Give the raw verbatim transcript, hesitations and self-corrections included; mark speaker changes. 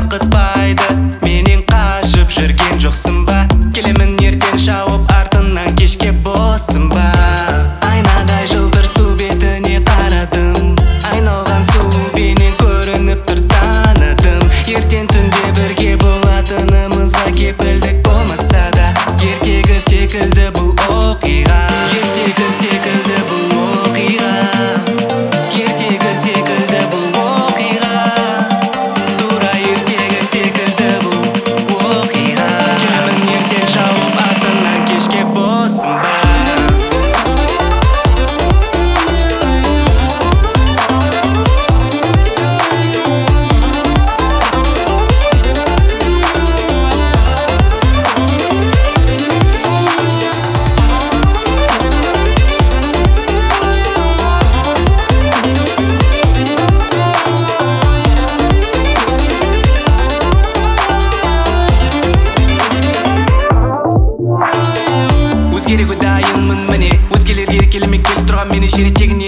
Speaker 1: қорқытпайды. Менен қашып жүрген жоқсың ба? Келемін ертең шауып артынан кешке боссың ба? Айнадай жылтыр су бетіне қарадым, айналған сұлу бейнең көрініп тұр таныдым. Ертең түнде бірге болатынымызға кепілдік болмаса да, ертегі секілді бұл оқиға. Ертегі секілді бұл оқиға. Ертегі секілді бұл оқиға. Тура ертегі секілді бұл оқиға. Келемін ертең шауып артынан кешке боссың ба? Өзгеруге дайынмын міне, өзгелерге келмей келіп тұрған мені жер етегін